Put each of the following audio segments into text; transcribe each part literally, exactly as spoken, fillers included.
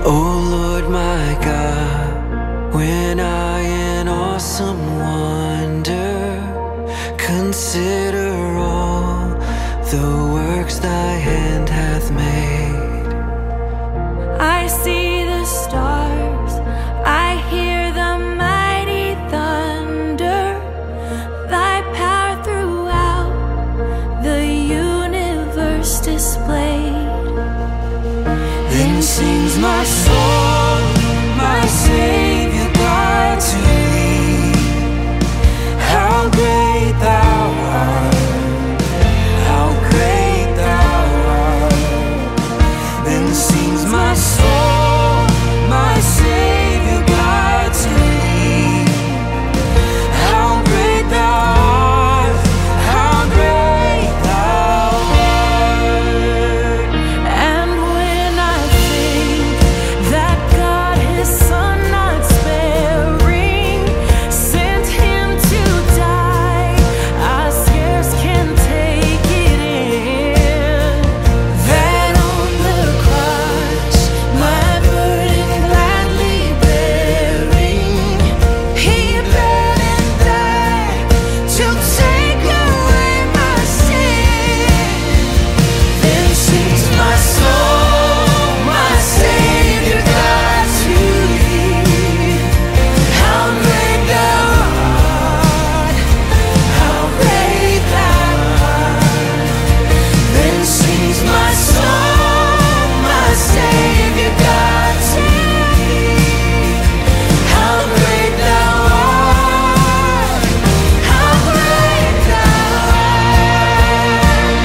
Oh Lord my God, when I in awesome wonder consider all the works thy hand hath made, I see the stars, I hear the mighty thunder, thy power throughout the universe displayed. Then sings my soul, my Savior God, to thee. How great thou art, how great thou art. Then sings my soul, my Savior God, to thee. How great thou art, how great thou art. And when I think that God his Son not sparing sent him to die, I scarce can take it in. That on the cross, my burden gladly bearing, he bled and died to take away my sin. Then sings my soul, my Savior God, to thee. How great thou art, how great thou art. Then sings my soul, my Savior God, to thee. How great thou art, how great thou art.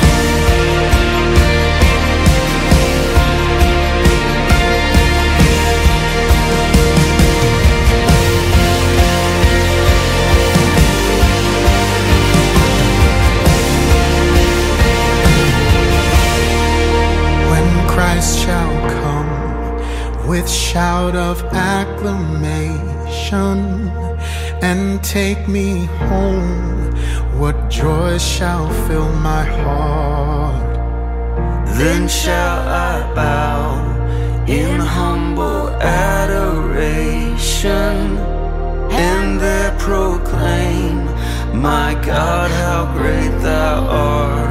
When Christ shall come with shout of acclamation and take me home, what joy shall fill my heart? Then shall I bow in humble adoration and there proclaim, my God, how great thou art.